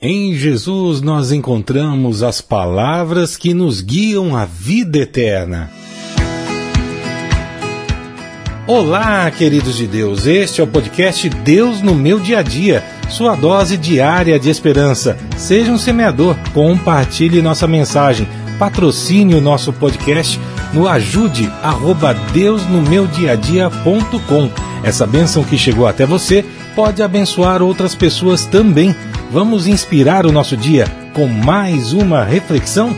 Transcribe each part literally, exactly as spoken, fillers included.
Em Jesus nós encontramos as palavras que nos guiam à vida eterna. Olá, queridos de Deus, este é o podcast Deus no Meu Dia a Dia, sua dose diária de esperança. Seja um semeador, compartilhe nossa mensagem, patrocine o nosso podcast no ajude arroba deus no meu dia a dia ponto com. Essa bênção que chegou até você pode abençoar outras pessoas também. Vamos inspirar o nosso dia com mais uma reflexão?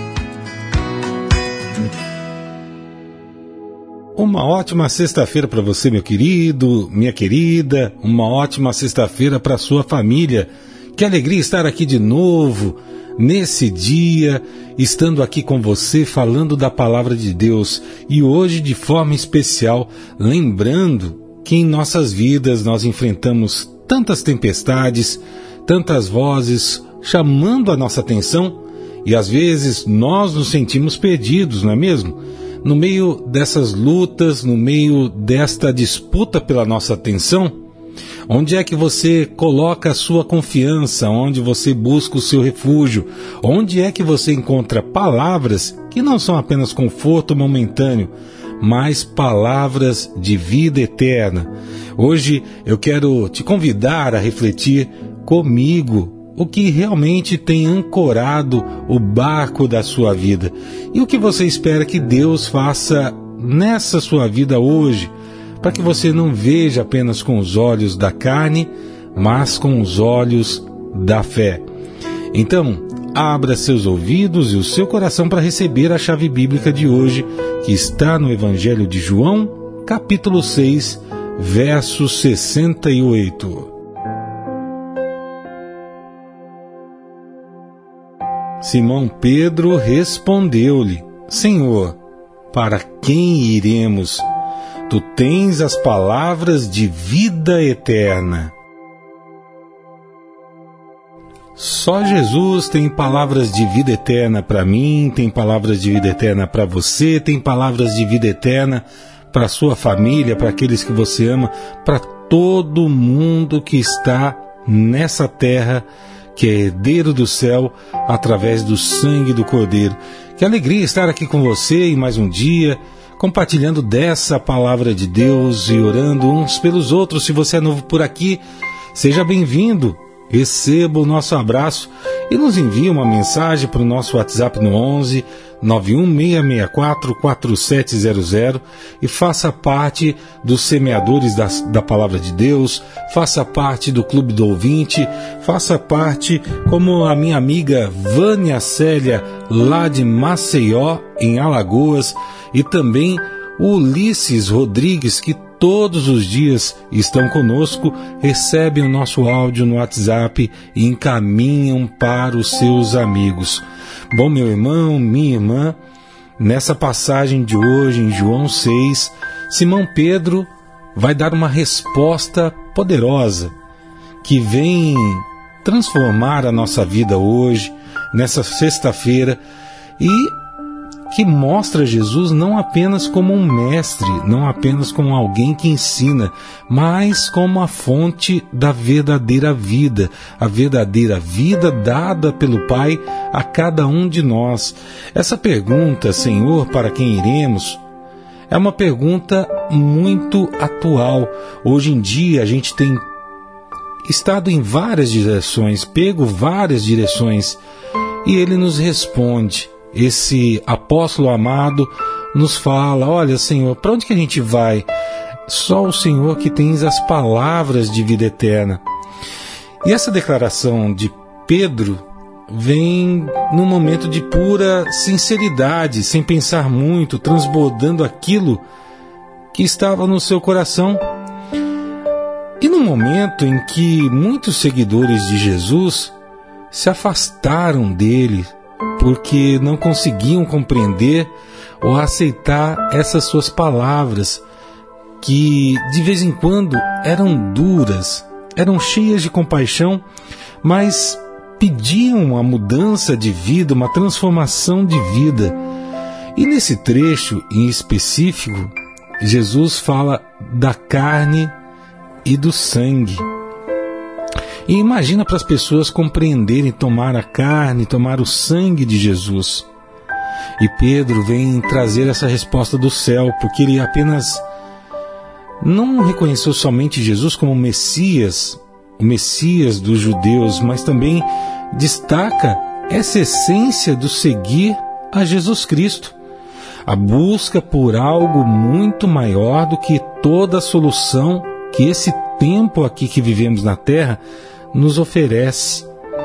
Uma ótima sexta-feira para você, meu querido, minha querida. Uma ótima sexta-feira para sua família. Que alegria estar aqui de novo, nesse dia, estando aqui com você, falando da Palavra de Deus. E hoje, de forma especial, lembrando que em nossas vidas nós enfrentamos tantas tempestades, tantas vozes chamando a nossa atenção, e às vezes nós nos sentimos perdidos, não é mesmo? No meio dessas lutas, no meio desta disputa pela nossa atenção, onde é que você coloca a sua confiança, onde você busca o seu refúgio, onde é que você encontra palavras que não são apenas conforto momentâneo, mas palavras de vida eterna. Hoje eu quero te convidar a refletir comigo o que realmente tem ancorado o barco da sua vida e o que você espera que Deus faça nessa sua vida hoje, para que você não veja apenas com os olhos da carne, mas com os olhos da fé. Então, abra seus ouvidos e o seu coração para receber a chave bíblica de hoje, que está no Evangelho de João, capítulo seis, verso sessenta e oito. Simão Pedro respondeu-lhe: Senhor, para quem iremos? Tu tens as palavras de vida eterna. Só Jesus tem palavras de vida eterna para mim, tem palavras de vida eterna para você, tem palavras de vida eterna para a sua família, para aqueles que você ama, para todo mundo que está nessa terra, que é herdeiro do céu, através do sangue do Cordeiro. Que alegria estar aqui com você em mais um dia, compartilhando dessa palavra de Deus e orando uns pelos outros. Se você é novo por aqui, seja bem-vindo, receba o nosso abraço e nos envie uma mensagem para o nosso WhatsApp no onze, nove um seis seis quatro, quatro sete zero zero e faça parte dos semeadores da, da Palavra de Deus, faça parte do Clube do Ouvinte, faça parte como a minha amiga Vânia Célia, lá de Maceió, em Alagoas, e também o Ulisses Rodrigues, que todos os dias estão conosco, recebem o nosso áudio no WhatsApp e encaminham para os seus amigos. Bom, meu irmão, minha irmã, nessa passagem de hoje, em João seis, Simão Pedro vai dar uma resposta poderosa que vem transformar a nossa vida hoje, nessa sexta-feira, e que mostra Jesus não apenas como um mestre, não apenas como alguém que ensina, mas como a fonte da verdadeira vida, a verdadeira vida dada pelo Pai a cada um de nós. Essa pergunta, Senhor, para quem iremos, é uma pergunta muito atual. Hoje em dia a gente tem estado em várias direções, pego várias direções, e Ele nos responde. Esse apóstolo amado nos fala: olha, Senhor, para onde que a gente vai? Só o Senhor que tens as palavras de vida eterna. E essa declaração de Pedro vem num momento de pura sinceridade, sem pensar muito, transbordando aquilo que estava no seu coração. E num momento em que muitos seguidores de Jesus se afastaram dele, porque não conseguiam compreender ou aceitar essas suas palavras, que de vez em quando eram duras, eram cheias de compaixão, mas pediam uma mudança de vida, uma transformação de vida. E nesse trecho em específico, Jesus fala da carne e do sangue. E imagina para as pessoas compreenderem, tomar a carne, tomar o sangue de Jesus. E Pedro vem trazer essa resposta do céu, porque ele apenas não reconheceu somente Jesus como Messias, o Messias dos judeus, mas também destaca essa essência do seguir a Jesus Cristo. A busca por algo muito maior do que toda a solução que esse tempo aqui que vivemos na Terra nos oferece.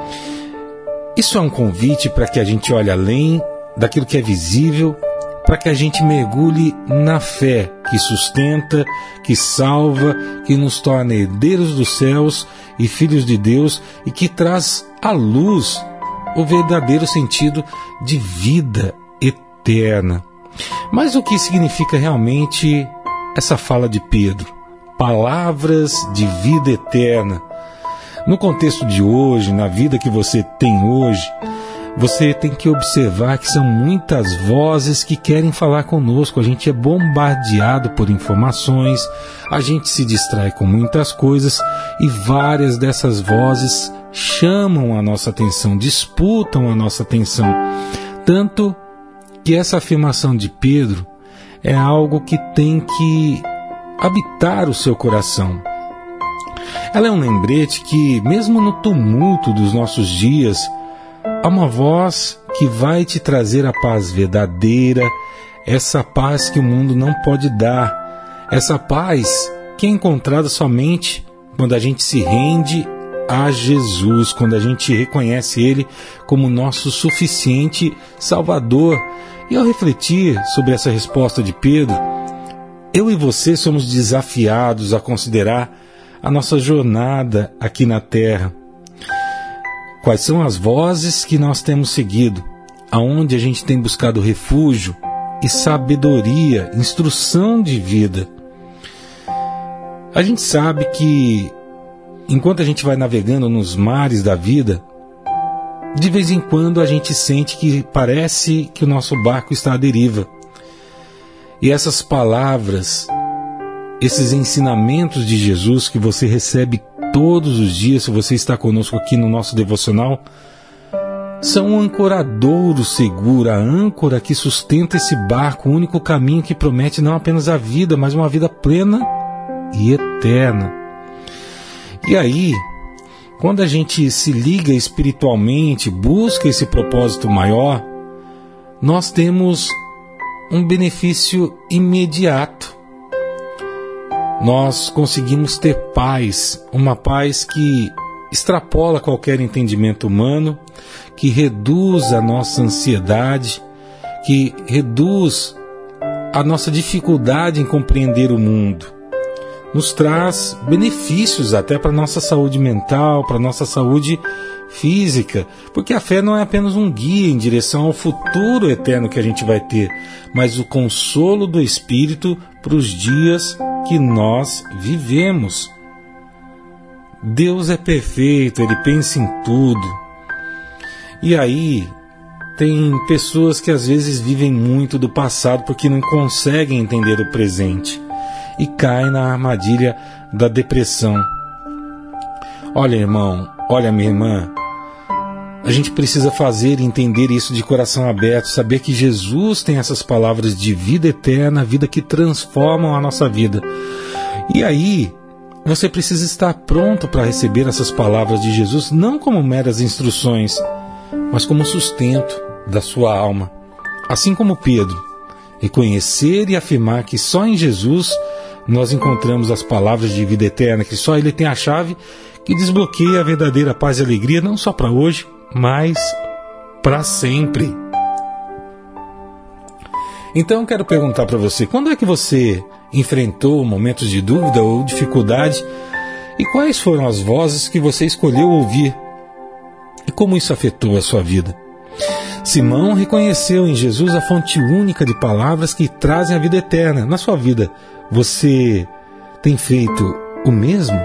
Isso é um convite para que a gente olhe além daquilo que é visível, para que a gente mergulhe na fé que sustenta, que salva, que nos torna herdeiros dos céus e filhos de Deus e que traz à luz o verdadeiro sentido de vida eterna. Mas o que significa realmente essa fala de Pedro? Palavras de vida eterna. No contexto de hoje, na vida que você tem hoje, você tem que observar que são muitas vozes que querem falar conosco. A gente é bombardeado por informações, a gente se distrai com muitas coisas e várias dessas vozes chamam a nossa atenção, disputam a nossa atenção. Tanto que essa afirmação de Pedro é algo que tem que habitar o seu coração. Ela é um lembrete que, mesmo no tumulto dos nossos dias, há uma voz que vai te trazer a paz verdadeira, essa paz que o mundo não pode dar, essa paz que é encontrada somente quando a gente se rende a Jesus, quando a gente reconhece Ele como nosso suficiente Salvador. E ao refletir sobre essa resposta de Pedro, eu e você somos desafiados a considerar a nossa jornada aqui na Terra. Quais são as vozes que nós temos seguido? Aonde a gente tem buscado refúgio e sabedoria, instrução de vida? A gente sabe que, enquanto a gente vai navegando nos mares da vida, de vez em quando a gente sente que parece que o nosso barco está à deriva. E essas palavras, esses ensinamentos de Jesus que você recebe todos os dias, se você está conosco aqui no nosso devocional, são um ancoradouro seguro, a âncora que sustenta esse barco, o único caminho que promete não apenas a vida, mas uma vida plena e eterna. E aí, quando a gente se liga espiritualmente, busca esse propósito maior, nós temos um benefício imediato. Nós conseguimos ter paz, uma paz que extrapola qualquer entendimento humano, que reduz a nossa ansiedade, que reduz a nossa dificuldade em compreender o mundo. Nos traz benefícios até para a nossa saúde mental, para a nossa saúde física, porque a fé não é apenas um guia em direção ao futuro eterno que a gente vai ter, mas o consolo do Espírito para os dias que nós vivemos. Deus é perfeito, Ele pensa em tudo. E aí, tem pessoas que às vezes vivem muito do passado porque não conseguem entender o presente e caem na armadilha da depressão. Olha, irmão, olha, minha irmã, a gente precisa fazer e entender isso de coração aberto, saber que Jesus tem essas palavras de vida eterna, vida que transformam a nossa vida. E aí, você precisa estar pronto para receber essas palavras de Jesus, não como meras instruções, mas como sustento da sua alma. Assim como Pedro, reconhecer e afirmar que só em Jesus nós encontramos as palavras de vida eterna, que só Ele tem a chave que desbloqueia a verdadeira paz e alegria, não só para hoje, mas para sempre. Então eu quero perguntar para você, quando é que você enfrentou momentos de dúvida ou dificuldade e quais foram as vozes que você escolheu ouvir e como isso afetou a sua vida? Simão reconheceu em Jesus a fonte única de palavras que trazem a vida eterna. Na sua vida, você tem feito o mesmo?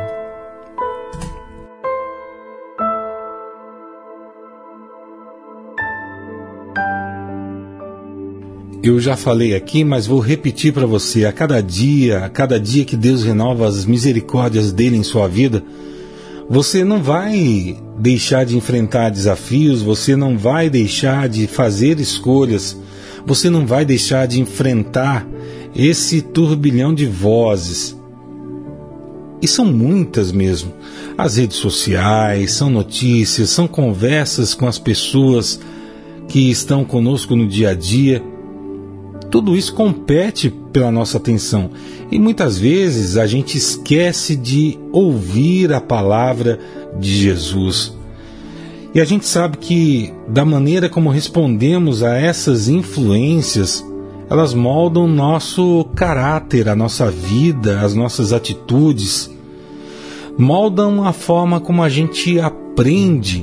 Eu já falei aqui, mas vou repetir para você. A cada dia, a cada dia que Deus renova as misericórdias dele em sua vida, Você não vai deixar de enfrentar desafios, você não vai deixar de fazer escolhas, você não vai deixar de enfrentar esse turbilhão de vozes. E são muitas mesmo. As redes sociais, são notícias, são conversas com as pessoas que estão conosco no dia a dia. Tudo isso compete pela nossa atenção. E muitas vezes a gente esquece de ouvir a palavra de Jesus. E a gente sabe que, da maneira como respondemos a essas influências, elas moldam o nosso caráter, a nossa vida, as nossas atitudes, moldam a forma como a gente aprende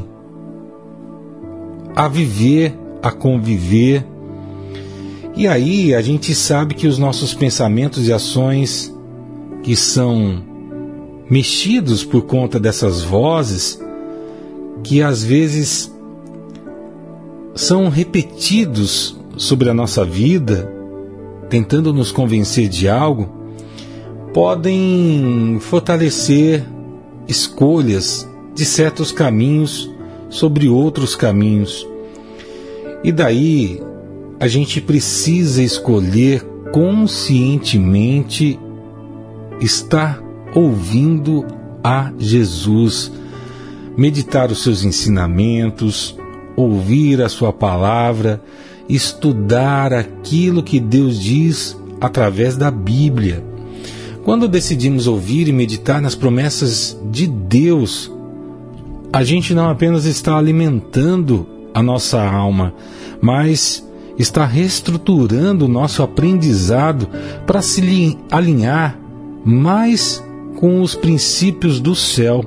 a viver, a conviver. E aí a gente sabe que os nossos pensamentos e ações, que são mexidos por conta dessas vozes, que às vezes são repetidos sobre a nossa vida, tentando nos convencer de algo, podem fortalecer escolhas de certos caminhos sobre outros caminhos. E daí a gente precisa escolher conscientemente estar ouvindo a Jesus, meditar os seus ensinamentos, ouvir a sua palavra, estudar aquilo que Deus diz através da Bíblia. Quando decidimos ouvir e meditar nas promessas de Deus, a gente não apenas está alimentando a nossa alma, mas está reestruturando o nosso aprendizado para se alinhar mais com os princípios do céu.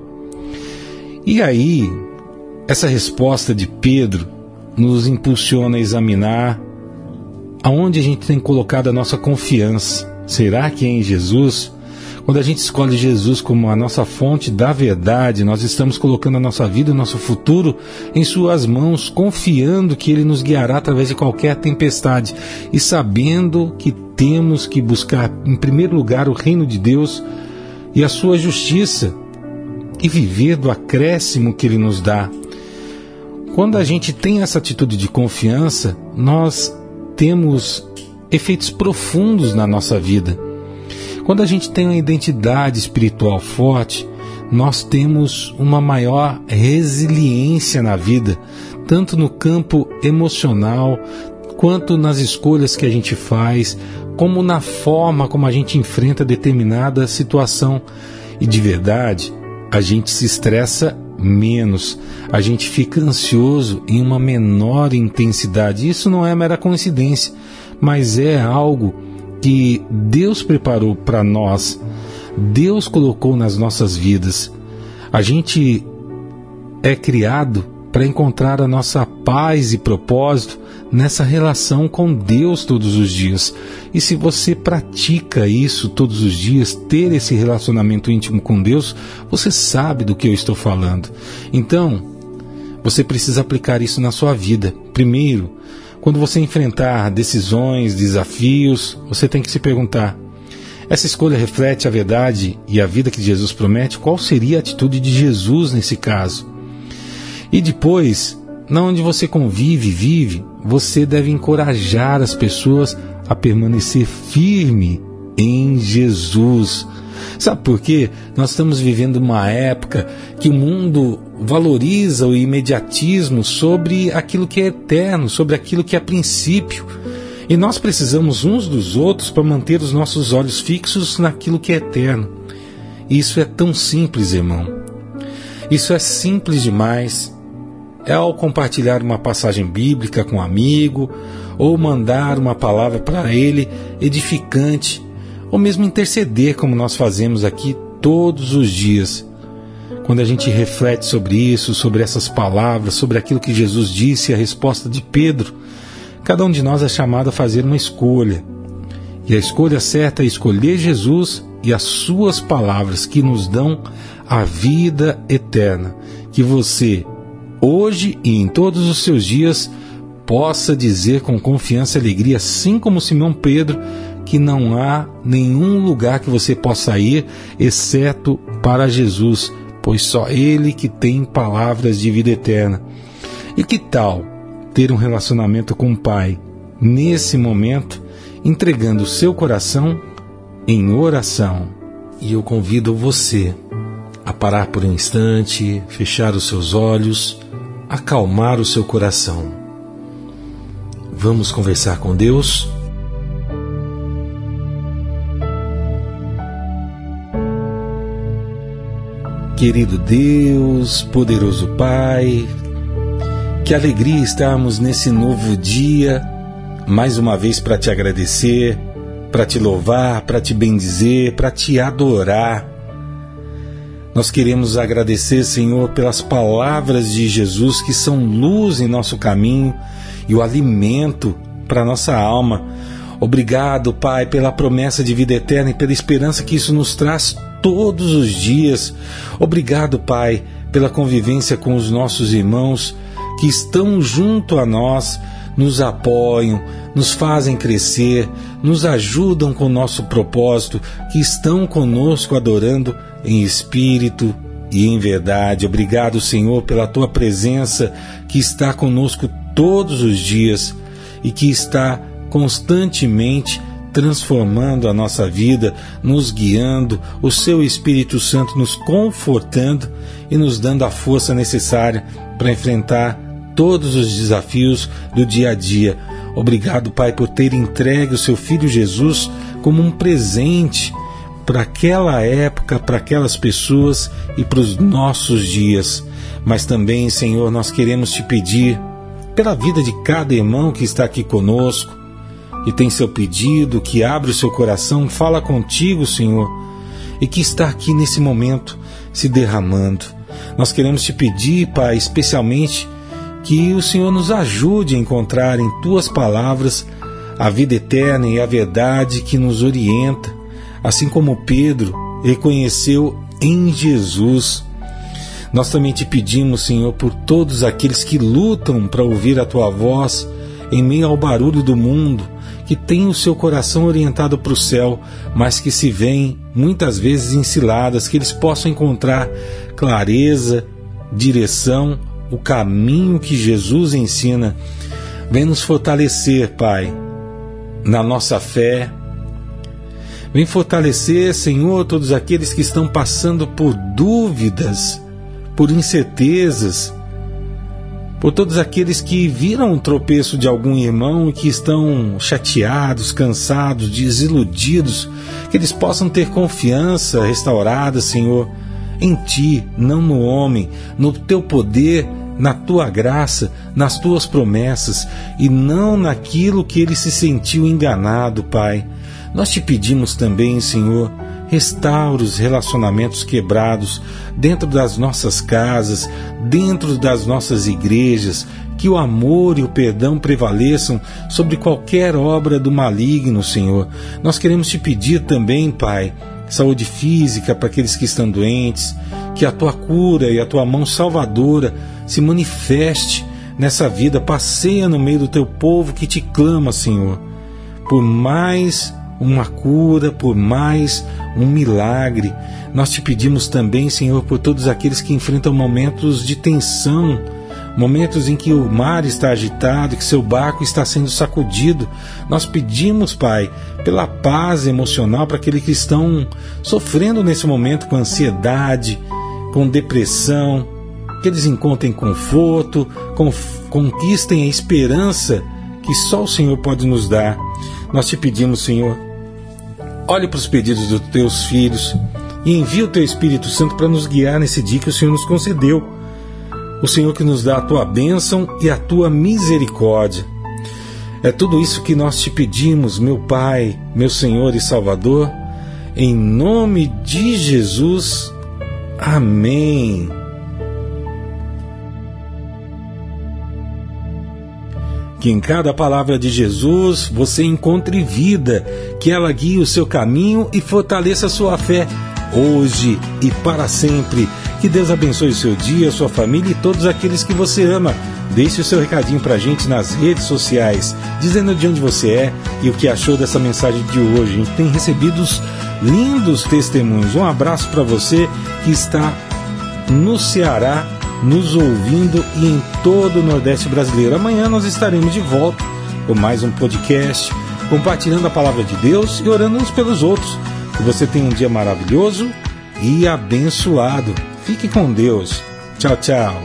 E aí, essa resposta de Pedro nos impulsiona a examinar aonde a gente tem colocado a nossa confiança. Será que é em Jesus? Quando a gente escolhe Jesus como a nossa fonte da verdade, nós estamos colocando a nossa vida e o nosso futuro em suas mãos, confiando que Ele nos guiará através de qualquer tempestade e sabendo que temos que buscar em primeiro lugar o reino de Deus e a sua justiça e viver do acréscimo que Ele nos dá. Quando a gente tem essa atitude de confiança, nós temos efeitos profundos na nossa vida. Quando a gente tem uma identidade espiritual forte, nós temos uma maior resiliência na vida, tanto no campo emocional, quanto nas escolhas que a gente faz, como na forma como a gente enfrenta determinada situação. E de verdade, a gente se estressa menos, a gente fica ansioso em uma menor intensidade. Isso não é mera coincidência, mas é algo que Deus preparou para nós, Deus colocou nas nossas vidas. A gente é criado para encontrar a nossa paz e propósito nessa relação com Deus todos os dias. E se você pratica isso todos os dias, ter esse relacionamento íntimo com Deus, você sabe do que eu estou falando. Então, você precisa aplicar isso na sua vida. Primeiro, quando você enfrentar decisões, desafios, você tem que se perguntar: essa escolha reflete a verdade e a vida que Jesus promete? Qual seria a atitude de Jesus nesse caso? E depois, na onde você convive e vive, você deve encorajar as pessoas a permanecer firme em Jesus. Sabe por quê? Nós estamos vivendo uma época que o mundo valoriza o imediatismo sobre aquilo que é eterno, sobre aquilo que é princípio. E nós precisamos uns dos outros para manter os nossos olhos fixos naquilo que é eterno. Isso é tão simples, irmão. Isso é simples demais. É ao compartilhar uma passagem bíblica com um amigo, ou mandar uma palavra para ele edificante, ou mesmo interceder, como nós fazemos aqui todos os dias. Quando a gente reflete sobre isso, sobre essas palavras, sobre aquilo que Jesus disse, a resposta de Pedro, cada um de nós é chamado a fazer uma escolha. E a escolha certa é escolher Jesus e as suas palavras que nos dão a vida eterna. Que você, hoje e em todos os seus dias, possa dizer com confiança e alegria, assim como Simão Pedro, que não há nenhum lugar que você possa ir, exceto para Jesus, pois só Ele que tem palavras de vida eterna. E que tal ter um relacionamento com o Pai, nesse momento, entregando o seu coração em oração? E eu convido você a parar por um instante, fechar os seus olhos, acalmar o seu coração. Vamos conversar com Deus? Querido Deus, poderoso Pai, que alegria estarmos nesse novo dia, mais uma vez para te agradecer, para te louvar, para te bendizer, para te adorar. Nós queremos agradecer, Senhor, pelas palavras de Jesus que são luz em nosso caminho e o alimento para nossa alma. Obrigado, Pai, pela promessa de vida eterna e pela esperança que isso nos traz todos os dias. Obrigado, Pai, pela convivência com os nossos irmãos que estão junto a nós, nos apoiam, nos fazem crescer, nos ajudam com o nosso propósito, que estão conosco adorando em espírito e em verdade. Obrigado, Senhor, pela Tua presença que está conosco todos os dias e que está constantemente transformando a nossa vida, nos guiando, o Seu Espírito Santo nos confortando e nos dando a força necessária para enfrentar todos os desafios do dia a dia. Obrigado, Pai, por ter entregue o Seu Filho Jesus como um presente para aquela época, para aquelas pessoas e para os nossos dias. Mas também, Senhor, nós queremos Te pedir pela vida de cada irmão que está aqui conosco, que tem seu pedido, que abre o seu coração, fala contigo, Senhor, e que está aqui nesse momento se derramando. Nós queremos Te pedir, Pai, especialmente que o Senhor nos ajude a encontrar em Tuas palavras a vida eterna e a verdade que nos orienta, assim como Pedro reconheceu em Jesus. Nós também Te pedimos, Senhor, por todos aqueles que lutam para ouvir a Tua voz em meio ao barulho do mundo, que têm o seu coração orientado para o céu, mas que se veem muitas vezes em ciladas, que eles possam encontrar clareza, direção, o caminho que Jesus ensina. Vem nos fortalecer, Pai, na nossa fé. Vem fortalecer, Senhor, todos aqueles que estão passando por dúvidas, por incertezas, por todos aqueles que viram o tropeço de algum irmão e que estão chateados, cansados, desiludidos, que eles possam ter confiança restaurada, Senhor, em Ti, não no homem, no Teu poder, na Tua graça, nas Tuas promessas, e não naquilo que ele se sentiu enganado, Pai. Nós Te pedimos também, Senhor, restaura os relacionamentos quebrados dentro das nossas casas, dentro das nossas igrejas, que o amor e o perdão prevaleçam sobre qualquer obra do maligno, Senhor. Nós queremos Te pedir também, Pai, saúde física para aqueles que estão doentes, que a Tua cura e a Tua mão salvadora se manifeste nessa vida, passeia no meio do Teu povo que Te clama, Senhor, por mais uma cura, por mais um milagre. Nós Te pedimos também, Senhor, por todos aqueles que enfrentam momentos de tensão, momentos em que o mar está agitado, que seu barco está sendo sacudido. Nós pedimos, Pai, pela paz emocional para aqueles que estão sofrendo nesse momento com ansiedade, com depressão, que eles encontrem conforto, conquistem a esperança que só o Senhor pode nos dar. Nós Te pedimos, Senhor, olhe para os pedidos dos Teus filhos e envia o Teu Espírito Santo para nos guiar nesse dia que o Senhor nos concedeu. O Senhor que nos dá a Tua bênção e a Tua misericórdia. É tudo isso que nós Te pedimos, meu Pai, meu Senhor e Salvador, em nome de Jesus. Amém. Que em cada palavra de Jesus você encontre vida, que ela guie o seu caminho e fortaleça a sua fé, hoje e para sempre. Que Deus abençoe o seu dia, a sua família e todos aqueles que você ama. Deixe o seu recadinho pra gente nas redes sociais, dizendo de onde você é e o que achou dessa mensagem de hoje. A gente tem recebido lindos testemunhos. Um abraço para você que está no Ceará, nos ouvindo e em todo o Nordeste brasileiro. Amanhã nós estaremos de volta com mais um podcast, compartilhando a palavra de Deus e orando uns pelos outros. Que você tenha um dia maravilhoso e abençoado. Fique com Deus. Tchau, tchau.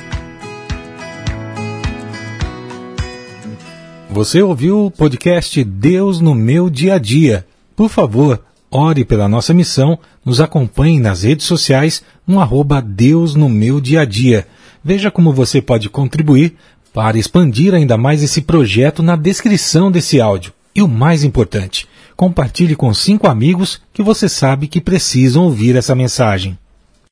Você ouviu o podcast Deus no Meu Dia a Dia. Por favor, ore pela nossa missão, nos acompanhe nas redes sociais no arroba Deus no Meu Dia a Dia. Veja como você pode contribuir para expandir ainda mais esse projeto na descrição desse áudio. E o mais importante, compartilhe com cinco amigos que você sabe que precisam ouvir essa mensagem.